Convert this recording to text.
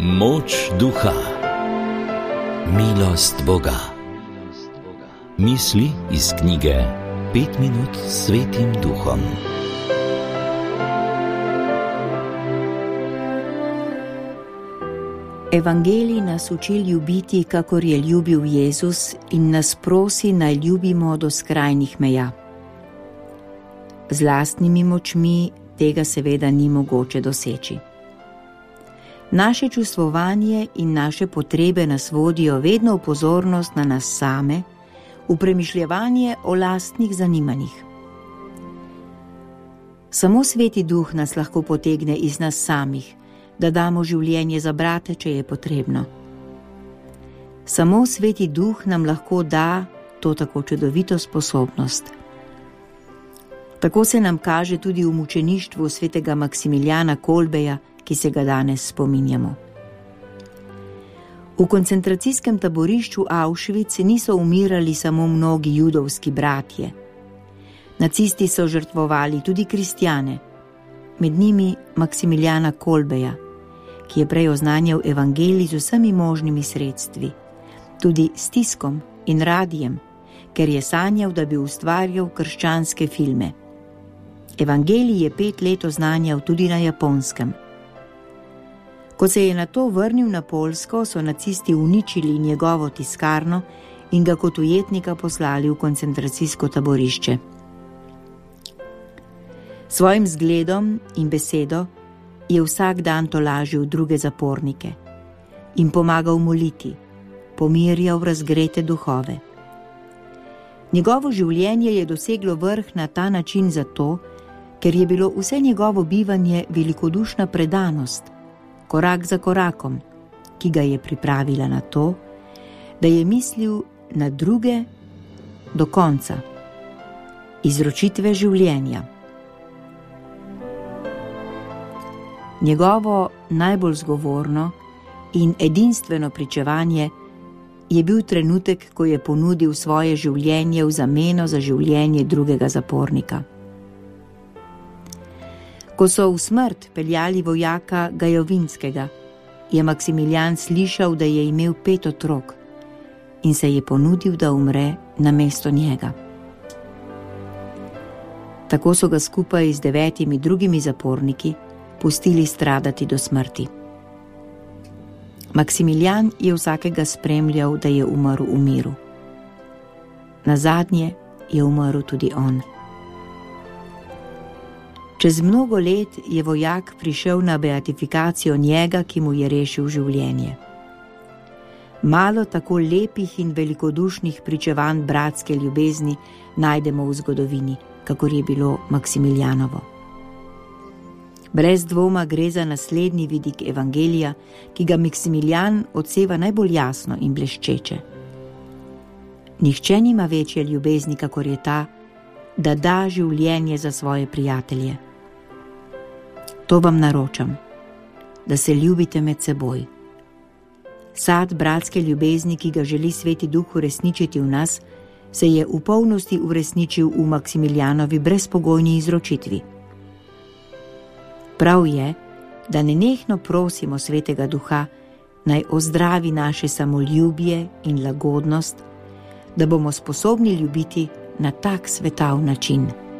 Moč duha, milost Boga. Misli iz knjige 5 minut s Svetim Duhom. Evangelij nas uči ljubiti, kakor je ljubil Jezus, in nas prosi, naj ljubimo do skrajnih meja. Z lastnimi močmi tega seveda ni mogoče doseči. Naše čustvovanje in naše potrebe nas vodijo vedno v pozornost na nas same, v premišljevanje o lastnih zanimanjih. Samo Sveti Duh nas lahko potegne iz nas samih, da damo življenje za brate, če je potrebno. Samo Sveti Duh nam lahko da to tako čudovito sposobnost. Tako se nam kaže tudi v mučeništvu svetega Maksimiljana Kolbeja, ki se ga danes spominjamo. V koncentracijskem taborišču Auschwitz niso umirali samo mnogi judovski bratje. Nacisti so žrtvovali tudi kristjane, med njimi Maksimiljana Kolbeja, ki je prej oznanjal evangelij z vsemi možnimi sredstvi, tudi s tiskom in radijem, ker je sanjal, da bi ustvarjal krščanske filme. Evangelij je 5 let oznanjal tudi na Japonskem. Ko se je nato vrnil na Poljsko, so nacisti uničili njegovo tiskarno in ga kot ujetnika poslali v koncentracijsko taborišče. Svojim zgledom in besedo je vsak dan tolažil druge zapornike in pomagal moliti, pomirjal razgrete duhove. Njegovo življenje je doseglo vrh na ta način zato, ker je bilo vse njegovo bivanje velikodušna predanost, korak za korakom, ki ga je pripravila na to, da je mislil na druge do konca, izročitve življenja. Njegovo najbolj zgovorno in edinstveno pričevanje je bil trenutek, ko je ponudil svoje življenje v zameno za življenje drugega zapornika. Ko so v smrt peljali vojaka Gajovinskega, je Maksimilijan slišal, da je imel 5 otrok in se je ponudil, da umre namesto njega. Tako so ga skupaj z 9 drugimi zaporniki pustili stradati do smrti. Maksimilijan je vsakega spremljal, da je umrl v miru. Nazadnje je umrl tudi on. Čez mnogo let je vojak prišel na beatifikacijo njega, ki mu je rešil življenje. Malo tako lepih in velikodušnih pričevanj bratske ljubezni najdemo v zgodovini, kakor je bilo Maksimiljanovo. Brez dvoma gre za naslednji vidik evangelija, ki ga Maksimilijan odseva najbolj jasno in bleščeče. Nihče nima večje ljubezni, kakor je ta, da da življenje za svoje prijatelje. To vam naročam, da se ljubite med seboj. Sad bratske ljubezni, ki ga želi Sveti Duh uresničiti v nas, se je v polnosti uresničil v Maksimiljanovi brezpogojni izročitvi. Prav je, da nenehno prosimo Svetega Duha, naj ozdravi naše samoljubje in lagodnost, da bomo sposobni ljubiti na tak svetav način.